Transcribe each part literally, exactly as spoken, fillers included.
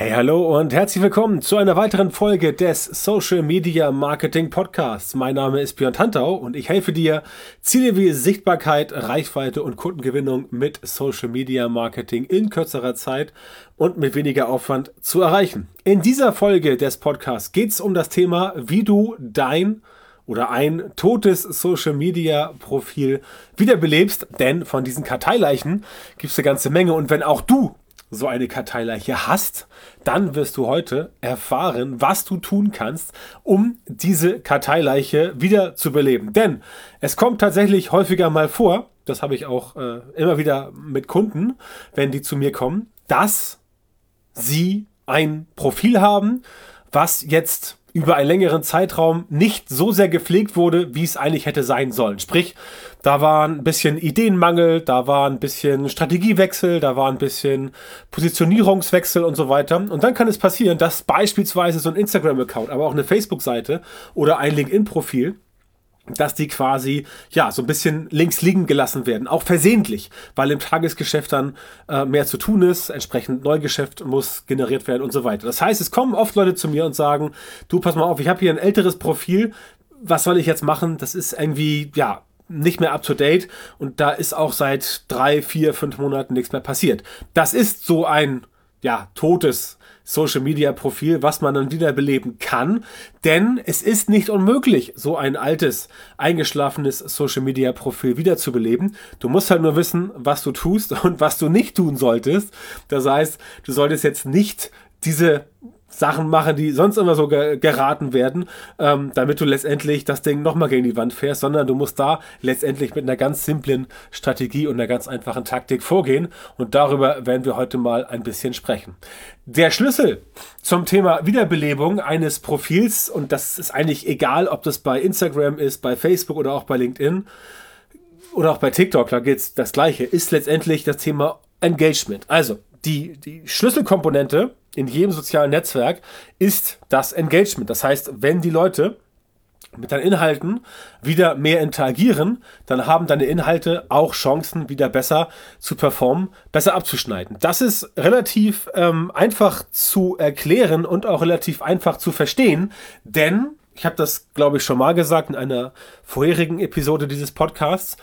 Hey, hallo und herzlich willkommen zu einer weiteren Folge des Social Media Marketing Podcasts. Mein Name ist Björn Tantau und ich helfe dir, Ziele wie Sichtbarkeit, Reichweite und Kundengewinnung mit Social Media Marketing in kürzerer Zeit und mit weniger Aufwand zu erreichen. In dieser Folge des Podcasts geht es um das Thema, wie du dein oder ein totes Social Media Profil wiederbelebst, denn von diesen Karteileichen gibt es eine ganze Menge und wenn auch du so eine Karteileiche hast, dann wirst du heute erfahren, was du tun kannst, um diese Karteileiche wieder zu beleben. Denn es kommt tatsächlich häufiger mal vor, das habe ich auch äh, immer wieder mit Kunden, wenn die zu mir kommen, dass sie ein Profil haben, was jetzt über einen längeren Zeitraum nicht so sehr gepflegt wurde, wie es eigentlich hätte sein sollen. Sprich, da war ein bisschen Ideenmangel, da war ein bisschen Strategiewechsel, da war ein bisschen Positionierungswechsel und so weiter. Und dann kann es passieren, dass beispielsweise so ein Instagram-Account, aber auch eine Facebook-Seite oder ein LinkedIn-Profil, dass die quasi, ja, so ein bisschen links liegen gelassen werden, auch versehentlich, weil im Tagesgeschäft dann äh, mehr zu tun ist, entsprechend Neugeschäft muss generiert werden und so weiter. Das heißt, es kommen oft Leute zu mir und sagen, du, pass mal auf, ich habe hier ein älteres Profil, was soll ich jetzt machen? Das ist irgendwie, ja, nicht mehr up to date und da ist auch seit drei, vier, fünf Monaten nichts mehr passiert. Das ist so ein, ja, totes Social Media Profil, was man dann wiederbeleben kann, denn es ist nicht unmöglich, so ein altes, eingeschlafenes Social Media Profil wiederzubeleben. Du musst halt nur wissen, was du tust und was du nicht tun solltest. Das heißt, du solltest jetzt nicht diese Sachen machen, die sonst immer so ge- geraten werden, ähm, damit du letztendlich das Ding nochmal gegen die Wand fährst, sondern du musst da letztendlich mit einer ganz simplen Strategie und einer ganz einfachen Taktik vorgehen und darüber werden wir heute mal ein bisschen sprechen. Der Schlüssel zum Thema Wiederbelebung eines Profils, und das ist eigentlich egal, ob das bei Instagram ist, bei Facebook oder auch bei LinkedIn oder auch bei TikTok, da geht's das Gleiche, ist letztendlich das Thema Engagement. Also die, die Schlüsselkomponente in jedem sozialen Netzwerk ist das Engagement. Das heißt, wenn die Leute mit deinen Inhalten wieder mehr interagieren, dann haben deine Inhalte auch Chancen, wieder besser zu performen, besser abzuschneiden. Das ist relativ ähm, einfach zu erklären und auch relativ einfach zu verstehen, denn ich habe das, glaube ich, schon mal gesagt in einer vorherigen Episode dieses Podcasts,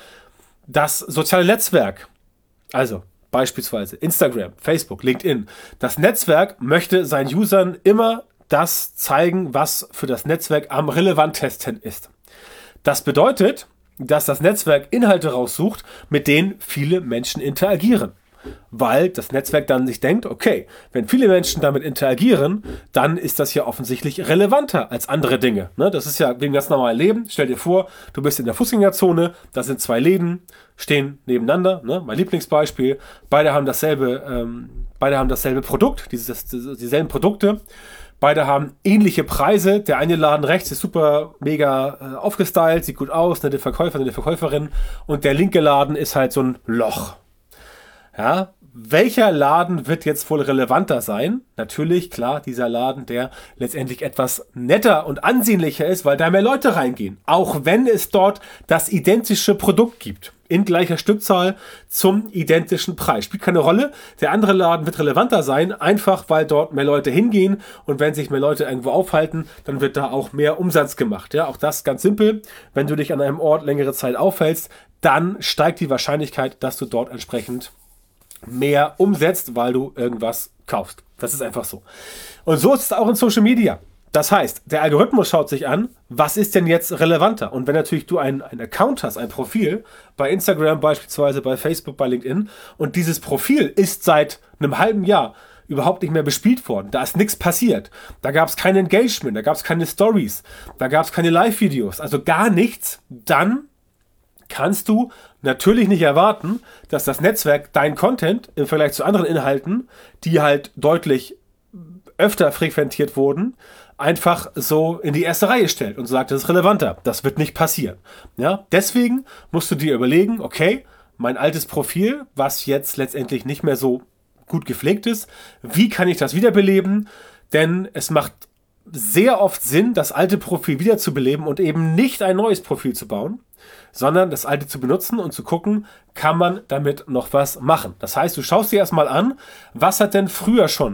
das soziale Netzwerk, also beispielsweise Instagram, Facebook, LinkedIn. Das Netzwerk möchte seinen Usern immer das zeigen, was für das Netzwerk am relevantesten ist. Das bedeutet, dass das Netzwerk Inhalte raussucht, mit denen viele Menschen interagieren. Weil das Netzwerk dann sich denkt, okay, wenn viele Menschen damit interagieren, dann ist das ja offensichtlich relevanter als andere Dinge. Ne? Das ist ja wie im ganz normalen Leben. Stell dir vor, du bist in der Fußgängerzone, da sind zwei Läden, stehen nebeneinander. Ne? Mein Lieblingsbeispiel, beide haben dasselbe, ähm, beide haben dasselbe Produkt, dieses, dieselben Produkte. Beide haben ähnliche Preise. Der eine Laden rechts ist super mega äh, aufgestylt, sieht gut aus, ne, der Verkäufer, der Verkäuferin. Und der linke Laden ist halt so ein Loch. Ja, welcher Laden wird jetzt wohl relevanter sein? Natürlich, klar, dieser Laden, der letztendlich etwas netter und ansehnlicher ist, weil da mehr Leute reingehen. Auch wenn es dort das identische Produkt gibt. In gleicher Stückzahl zum identischen Preis. Spielt keine Rolle. Der andere Laden wird relevanter sein, einfach weil dort mehr Leute hingehen und wenn sich mehr Leute irgendwo aufhalten, dann wird da auch mehr Umsatz gemacht. Ja, auch das ganz simpel. Wenn du dich an einem Ort längere Zeit aufhältst, dann steigt die Wahrscheinlichkeit, dass du dort entsprechend mehr umsetzt, weil du irgendwas kaufst. Das ist einfach so. Und so ist es auch in Social Media. Das heißt, der Algorithmus schaut sich an, was ist denn jetzt relevanter? Und wenn natürlich du einen, einen Account hast, ein Profil, bei Instagram beispielsweise, bei Facebook, bei LinkedIn, und dieses Profil ist seit einem halben Jahr überhaupt nicht mehr bespielt worden, da ist nichts passiert, da gab es kein Engagement, da gab es keine Stories, da gab es keine Live-Videos, also gar nichts, dann kannst du natürlich nicht erwarten, dass das Netzwerk dein Content im Vergleich zu anderen Inhalten, die halt deutlich öfter frequentiert wurden, einfach so in die erste Reihe stellt und sagt, das ist relevanter. Das wird nicht passieren. Ja? Deswegen musst du dir überlegen, okay, mein altes Profil, was jetzt letztendlich nicht mehr so gut gepflegt ist, wie kann ich das wiederbeleben? Denn es macht sehr oft Sinn, das alte Profil wiederzubeleben und eben nicht ein neues Profil zu bauen, sondern das alte zu benutzen und zu gucken, kann man damit noch was machen. Das heißt, du schaust dir erstmal an, was hat denn früher schon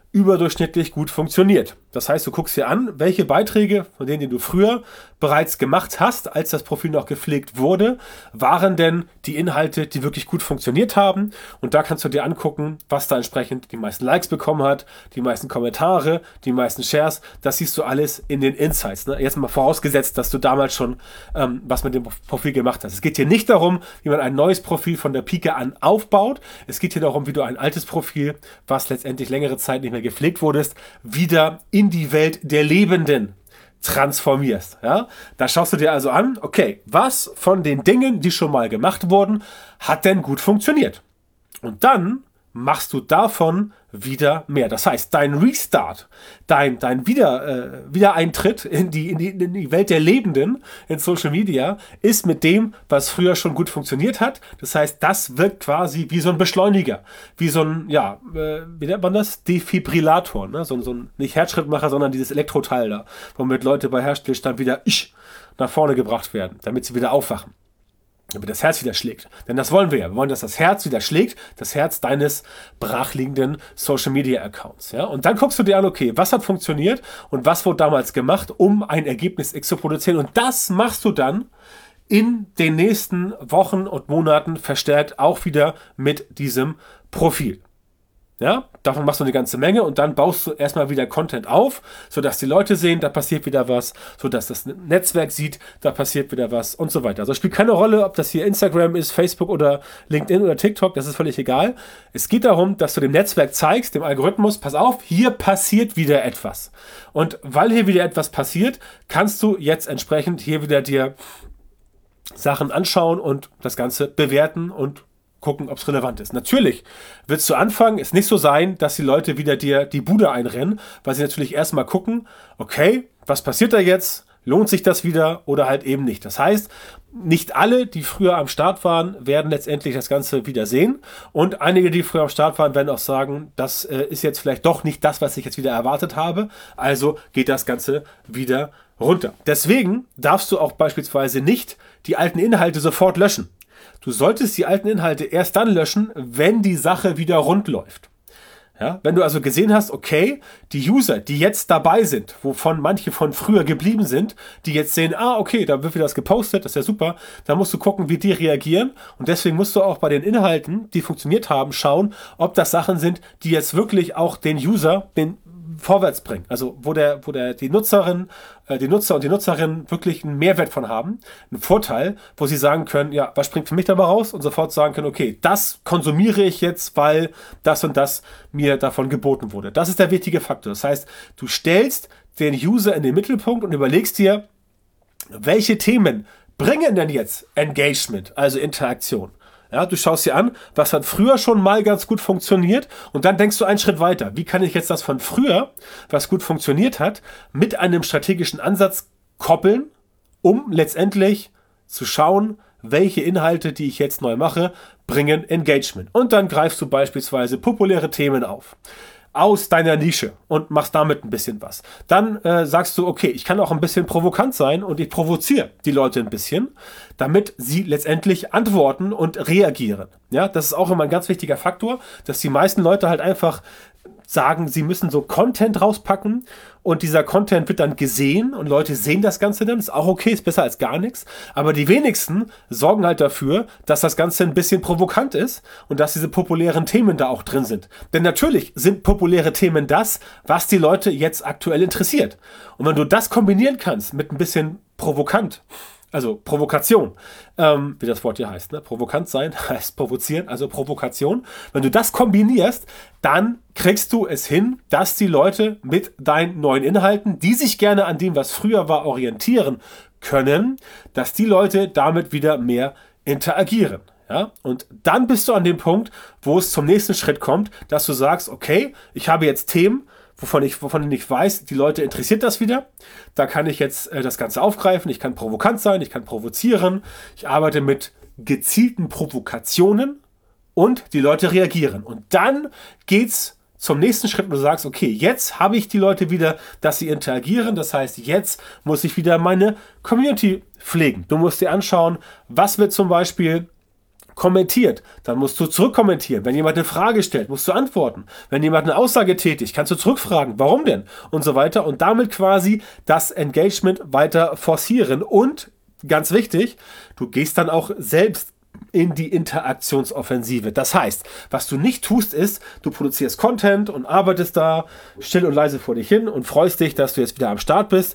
überdurchschnittlich gut funktioniert. Das heißt, du guckst dir an, welche Beiträge, von denen die du früher bereits gemacht hast, als das Profil noch gepflegt wurde, waren denn die Inhalte, die wirklich gut funktioniert haben. Und da kannst du dir angucken, was da entsprechend die meisten Likes bekommen hat, die meisten Kommentare, die meisten Shares. Das siehst du alles in den Insights. Ne? Jetzt mal vorausgesetzt, dass du damals schon ähm, was mit dem Profil gemacht hast. Es geht hier nicht darum, wie man ein neues Profil von der Pike an aufbaut. Es geht hier darum, wie du ein altes Profil, was letztendlich längere Zeit nicht mehr gepflegt wurdest, wieder in die Welt der Lebenden transformierst. Ja? Da schaust du dir also an, okay, was von den Dingen, die schon mal gemacht wurden, hat denn gut funktioniert? Und dann machst du davon wieder mehr. Das heißt, dein Restart, dein, dein wieder, äh, Wiedereintritt in die, in, die, in die Welt der Lebenden in Social Media ist mit dem, was früher schon gut funktioniert hat. Das heißt, das wirkt quasi wie so ein Beschleuniger, wie so ein, ja, äh, wie nennt man das? Defibrillator, ne? so, so ein, nicht Herzschrittmacher, sondern dieses Elektroteil da, womit Leute bei Herzstillstand wieder ich, nach vorne gebracht werden, damit sie wieder aufwachen. Damit das Herz wieder schlägt. Denn das wollen wir ja. Wir wollen, dass das Herz wieder schlägt, das Herz deines brachliegenden Social Media Accounts. Ja? Und dann guckst du dir an, okay, was hat funktioniert und was wurde damals gemacht, um ein Ergebnis X zu produzieren. Und das machst du dann in den nächsten Wochen und Monaten verstärkt auch wieder mit diesem Profil. Ja, davon machst du eine ganze Menge und dann baust du erstmal wieder Content auf, sodass die Leute sehen, da passiert wieder was, sodass das Netzwerk sieht, da passiert wieder was und so weiter. Also es spielt keine Rolle, ob das hier Instagram ist, Facebook oder LinkedIn oder TikTok, das ist völlig egal. Es geht darum, dass du dem Netzwerk zeigst, dem Algorithmus, pass auf, hier passiert wieder etwas. Und weil hier wieder etwas passiert, kannst du jetzt entsprechend hier wieder dir Sachen anschauen und das Ganze bewerten und gucken, ob es relevant ist. Natürlich wird es zu Anfang es nicht so sein, dass die Leute wieder dir die Bude einrennen, weil sie natürlich erstmal gucken, okay, was passiert da jetzt? Lohnt sich das wieder oder halt eben nicht? Das heißt, nicht alle, die früher am Start waren, werden letztendlich das Ganze wieder sehen und einige, die früher am Start waren, werden auch sagen, das äh, ist jetzt vielleicht doch nicht das, was ich jetzt wieder erwartet habe, also geht das Ganze wieder runter. Deswegen darfst du auch beispielsweise nicht die alten Inhalte sofort löschen. Du solltest die alten Inhalte erst dann löschen, wenn die Sache wieder rund läuft. Ja, wenn du also gesehen hast, okay, die User, die jetzt dabei sind, wovon manche von früher geblieben sind, die jetzt sehen, ah, okay, da wird wieder das gepostet, das ist ja super, dann musst du gucken, wie die reagieren und deswegen musst du auch bei den Inhalten, die funktioniert haben, schauen, ob das Sachen sind, die jetzt wirklich auch den User, den vorwärts bringen. Also wo der, wo der, die Nutzerin, äh, die Nutzer und die Nutzerinnen wirklich einen Mehrwert von haben, einen Vorteil, wo sie sagen können, ja, was springt für mich dabei raus? Und sofort sagen können, okay, das konsumiere ich jetzt, weil das und das mir davon geboten wurde. Das ist der wichtige Faktor. Das heißt, du stellst den User in den Mittelpunkt und überlegst dir, welche Themen bringen denn jetzt Engagement, also Interaktion? Ja, du schaust dir an, was hat früher schon mal ganz gut funktioniert und dann denkst du einen Schritt weiter. Wie kann ich jetzt das von früher, was gut funktioniert hat, mit einem strategischen Ansatz koppeln, um letztendlich zu schauen, welche Inhalte, die ich jetzt neu mache, bringen Engagement. Und dann greifst du beispielsweise populäre Themen auf aus deiner Nische und machst damit ein bisschen was. Dann äh, sagst du, okay, ich kann auch ein bisschen provokant sein und ich provoziere die Leute ein bisschen, damit sie letztendlich antworten und reagieren. Ja, das ist auch immer ein ganz wichtiger Faktor, dass die meisten Leute halt einfach sagen, sie müssen so Content rauspacken und dieser Content wird dann gesehen und Leute sehen das Ganze dann, ist auch okay, ist besser als gar nichts, aber die wenigsten sorgen halt dafür, dass das Ganze ein bisschen provokant ist und dass diese populären Themen da auch drin sind. Denn natürlich sind populäre Themen das, was die Leute jetzt aktuell interessiert. Und wenn du das kombinieren kannst mit ein bisschen provokant, also Provokation, ähm, wie das Wort hier heißt, ne? Provokant sein heißt provozieren, also Provokation. Wenn du das kombinierst, dann kriegst du es hin, dass die Leute mit deinen neuen Inhalten, die sich gerne an dem, was früher war, orientieren können, dass die Leute damit wieder mehr interagieren. Ja? Und dann bist du an dem Punkt, wo es zum nächsten Schritt kommt, dass du sagst, okay, ich habe jetzt Themen, wovon ich, wovon ich weiß, die Leute interessiert das wieder. Da kann ich jetzt äh, das Ganze aufgreifen. Ich kann provokant sein, ich kann provozieren. Ich arbeite mit gezielten Provokationen und die Leute reagieren. Und dann geht's zum nächsten Schritt, wo du sagst, okay, jetzt habe ich die Leute wieder, dass sie interagieren. Das heißt, jetzt muss ich wieder meine Community pflegen. Du musst dir anschauen, was wird zum Beispiel kommentiert, dann musst du zurückkommentieren. Wenn jemand eine Frage stellt, musst du antworten. Wenn jemand eine Aussage tätigt, kannst du zurückfragen, warum denn? Und so weiter. Und damit quasi das Engagement weiter forcieren. Und ganz wichtig, du gehst dann auch selbst in die Interaktionsoffensive. Das heißt, was du nicht tust, ist, du produzierst Content und arbeitest da still und leise vor dich hin und freust dich, dass du jetzt wieder am Start bist,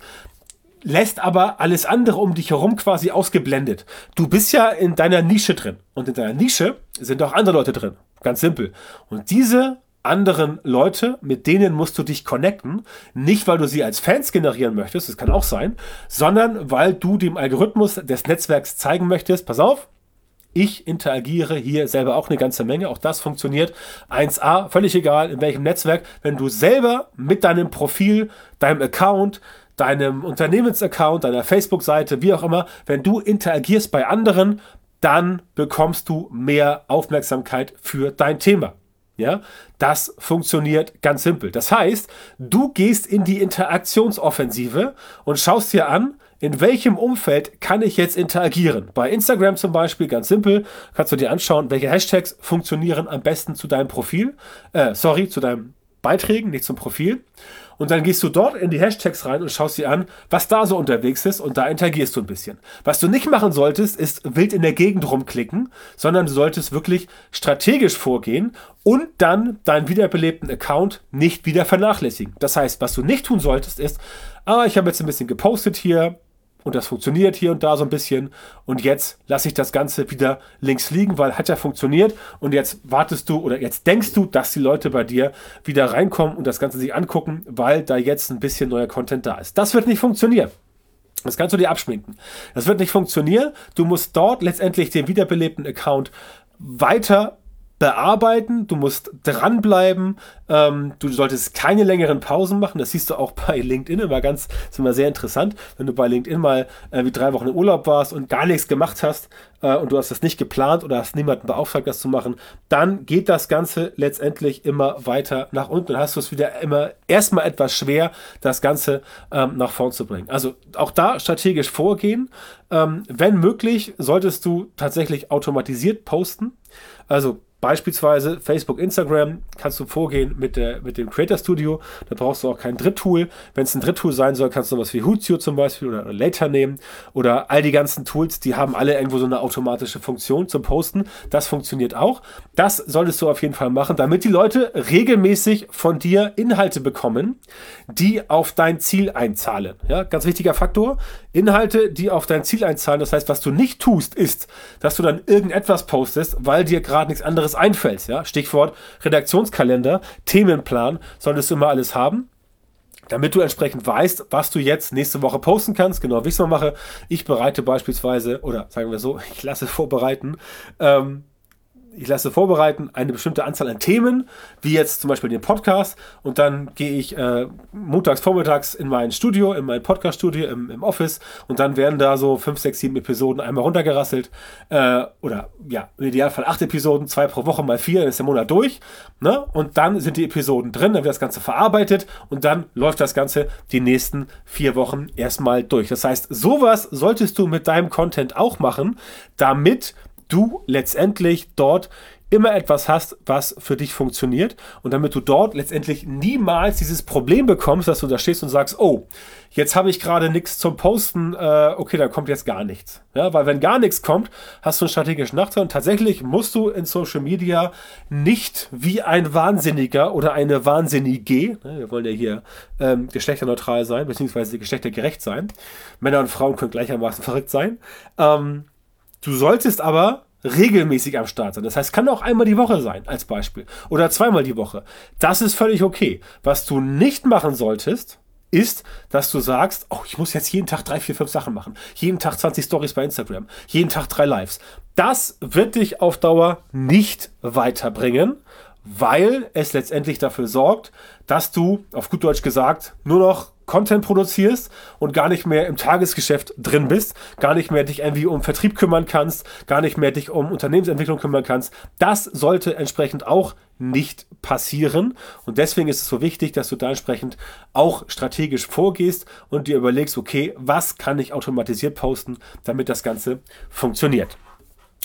lässt aber alles andere um dich herum quasi ausgeblendet. Du bist ja in deiner Nische drin und in deiner Nische sind auch andere Leute drin. Ganz simpel. Und diese anderen Leute, mit denen musst du dich connecten, nicht weil du sie als Fans generieren möchtest, das kann auch sein, sondern weil du dem Algorithmus des Netzwerks zeigen möchtest, pass auf, ich interagiere hier selber auch eine ganze Menge. Auch das funktioniert eins a, völlig egal in welchem Netzwerk. Wenn du selber mit deinem Profil, deinem Account, deinem Unternehmensaccount, deiner Facebook-Seite, wie auch immer, wenn du interagierst bei anderen, dann bekommst du mehr Aufmerksamkeit für dein Thema. Ja, das funktioniert ganz simpel. Das heißt, du gehst in die Interaktionsoffensive und schaust dir an, in welchem Umfeld kann ich jetzt interagieren? Bei Instagram zum Beispiel, ganz simpel, kannst du dir anschauen, welche Hashtags funktionieren am besten zu deinem Profil, äh, sorry, zu deinen Beiträgen, nicht zum Profil. Und dann gehst du dort in die Hashtags rein und schaust dir an, was da so unterwegs ist und da interagierst du ein bisschen. Was du nicht machen solltest, ist wild in der Gegend rumklicken, sondern du solltest wirklich strategisch vorgehen und dann deinen wiederbelebten Account nicht wieder vernachlässigen. Das heißt, was du nicht tun solltest, ist, ah, ich habe jetzt ein bisschen gepostet hier, und das funktioniert hier und da so ein bisschen. Und jetzt lasse ich das Ganze wieder links liegen, weil hat ja funktioniert. Und jetzt wartest du oder jetzt denkst du, dass die Leute bei dir wieder reinkommen und das Ganze sich angucken, weil da jetzt ein bisschen neuer Content da ist. Das wird nicht funktionieren. Das kannst du dir abschminken. Das wird nicht funktionieren. Du musst dort letztendlich den wiederbelebten Account weiter bearbeiten, du musst dranbleiben, ähm, du solltest keine längeren Pausen machen, das siehst du auch bei LinkedIn immer ganz, das ist immer sehr interessant, wenn du bei LinkedIn mal äh, wie drei Wochen im Urlaub warst und gar nichts gemacht hast äh, und du hast das nicht geplant oder hast niemanden beauftragt, das zu machen, dann geht das Ganze letztendlich immer weiter nach unten und hast du es wieder immer erstmal etwas schwer, das Ganze ähm, nach vorn zu bringen. Also auch da strategisch vorgehen, ähm, wenn möglich, solltest du tatsächlich automatisiert posten, also beispielsweise Facebook, Instagram kannst du vorgehen mit, der, mit dem Creator Studio. Da brauchst du auch kein Dritttool. Wenn es ein Dritttool sein soll, kannst du was wie Hootsuite zum Beispiel oder Later nehmen. Oder all die ganzen Tools, die haben alle irgendwo so eine automatische Funktion zum Posten. Das funktioniert auch. Das solltest du auf jeden Fall machen, damit die Leute regelmäßig von dir Inhalte bekommen, die auf dein Ziel einzahlen. Ja, ganz wichtiger Faktor. Inhalte, die auf dein Ziel einzahlen. Das heißt, was du nicht tust, ist, dass du dann irgendetwas postest, weil dir gerade nichts anderes einfällt. Ja? Stichwort Redaktionskalender, Themenplan, solltest du immer alles haben, damit du entsprechend weißt, was du jetzt nächste Woche posten kannst. Genau wie ich es mal mache. Ich bereite beispielsweise, oder sagen wir so, ich lasse vorbereiten, ähm, ich lasse vorbereiten eine bestimmte Anzahl an Themen, wie jetzt zum Beispiel den Podcast, und dann gehe ich äh, montags vormittags in mein Studio, in mein Podcast-Studio im, im Office, und dann werden da so fünf, sechs, sieben Episoden einmal runtergerasselt, äh, oder ja, im Idealfall acht Episoden, zwei pro Woche mal vier, dann ist der Monat durch, ne? Und dann sind die Episoden drin, dann wird das Ganze verarbeitet und dann läuft das Ganze die nächsten vier Wochen erstmal durch. Das heißt, sowas solltest du mit deinem Content auch machen, damit du letztendlich dort immer etwas hast, was für dich funktioniert, und damit du dort letztendlich niemals dieses Problem bekommst, dass du da stehst und sagst, oh, jetzt habe ich gerade nichts zum Posten, äh, okay, da kommt jetzt gar nichts. Ja, weil wenn gar nichts kommt, hast du einen strategischen Nachteil, und tatsächlich musst du in Social Media nicht wie ein Wahnsinniger oder eine Wahnsinnige, ne, wir wollen ja hier ähm, geschlechterneutral sein, beziehungsweise geschlechtergerecht sein, Männer und Frauen können gleichermaßen verrückt sein, ähm, du solltest aber regelmäßig am Start sein. Das heißt, kann auch einmal die Woche sein, als Beispiel. Oder zweimal die Woche. Das ist völlig okay. Was du nicht machen solltest, ist, dass du sagst, oh, ich muss jetzt jeden Tag drei, vier, fünf Sachen machen. Jeden Tag zwanzig Stories bei Instagram. Jeden Tag drei Lives. Das wird dich auf Dauer nicht weiterbringen, weil es letztendlich dafür sorgt, dass du, auf gut Deutsch gesagt, nur noch Content produzierst und gar nicht mehr im Tagesgeschäft drin bist, gar nicht mehr dich irgendwie um Vertrieb kümmern kannst, gar nicht mehr dich um Unternehmensentwicklung kümmern kannst. Das sollte entsprechend auch nicht passieren, und deswegen ist es so wichtig, dass du da entsprechend auch strategisch vorgehst und dir überlegst, okay, was kann ich automatisiert posten, damit das Ganze funktioniert.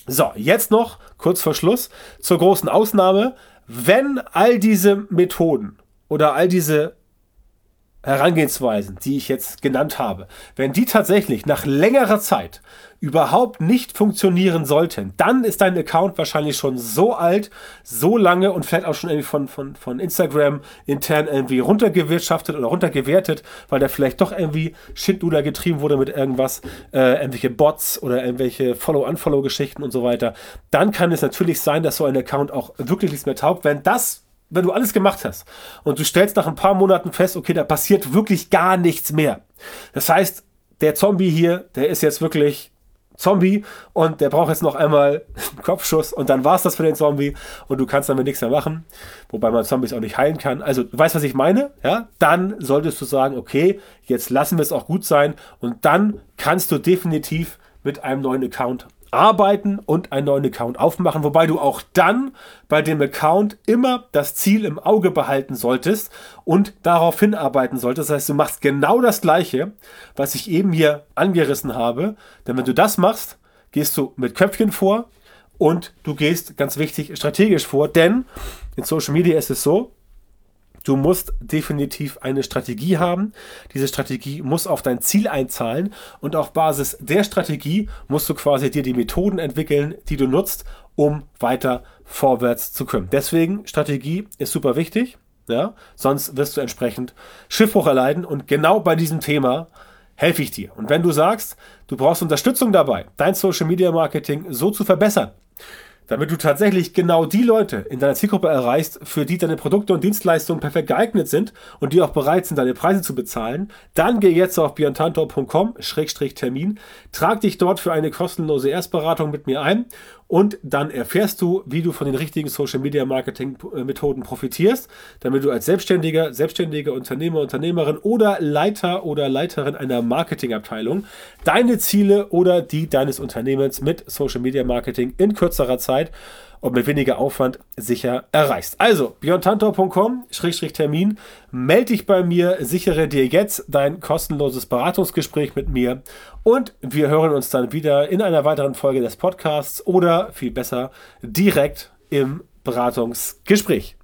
So, jetzt noch kurz vor Schluss zur großen Ausnahme. Wenn all diese Methoden oder all diese Herangehensweisen, die ich jetzt genannt habe, wenn die tatsächlich nach längerer Zeit überhaupt nicht funktionieren sollten, dann ist dein Account wahrscheinlich schon so alt, so lange und vielleicht auch schon irgendwie von, von, von Instagram intern irgendwie runtergewirtschaftet oder runtergewertet, weil der vielleicht doch irgendwie Schindluder getrieben wurde mit irgendwas, äh, irgendwelche Bots oder irgendwelche Follow-Unfollow-Geschichten und so weiter. Dann kann es natürlich sein, dass so ein Account auch wirklich nichts mehr taugt, wenn das Wenn du alles gemacht hast und du stellst nach ein paar Monaten fest, okay, da passiert wirklich gar nichts mehr. Das heißt, der Zombie hier, der ist jetzt wirklich Zombie und der braucht jetzt noch einmal einen Kopfschuss und dann war es das für den Zombie und du kannst damit nichts mehr machen, wobei man Zombies auch nicht heilen kann. Also, du weißt, was ich meine? Ja? Dann solltest du sagen, okay, jetzt lassen wir es auch gut sein und dann kannst du definitiv mit einem neuen Account arbeiten und einen neuen Account aufmachen, wobei du auch dann bei dem Account immer das Ziel im Auge behalten solltest und darauf hinarbeiten solltest. Das heißt, du machst genau das Gleiche, was ich eben hier angerissen habe, denn wenn du das machst, gehst du mit Köpfchen vor und du gehst, ganz wichtig, strategisch vor, denn in Social Media ist es so, du musst definitiv eine Strategie haben. Diese Strategie muss auf dein Ziel einzahlen und auf Basis der Strategie musst du quasi dir die Methoden entwickeln, die du nutzt, um weiter vorwärts zu können. Deswegen, Strategie ist super wichtig, ja? Sonst wirst du entsprechend Schiffbruch erleiden und genau bei diesem Thema helfe ich dir. Und wenn du sagst, du brauchst Unterstützung dabei, dein Social Media Marketing so zu verbessern, damit du tatsächlich genau die Leute in deiner Zielgruppe erreichst, für die deine Produkte und Dienstleistungen perfekt geeignet sind und die auch bereit sind, deine Preise zu bezahlen, dann geh jetzt auf björn tantor punkt com Schrägstrich Termin, trag dich dort für eine kostenlose Erstberatung mit mir ein und dann erfährst du, wie du von den richtigen Social Media Marketing Methoden profitierst, damit du als Selbstständiger, selbstständige Unternehmer, Unternehmerin oder Leiter oder Leiterin einer Marketingabteilung deine Ziele oder die deines Unternehmens mit Social Media Marketing in kürzerer Zeit und mit weniger Aufwand sicher erreichst. Also, björn tantor punkt com Schrägstrich Termin, melde dich bei mir, sichere dir jetzt dein kostenloses Beratungsgespräch mit mir und wir hören uns dann wieder in einer weiteren Folge des Podcasts oder viel besser direkt im Beratungsgespräch.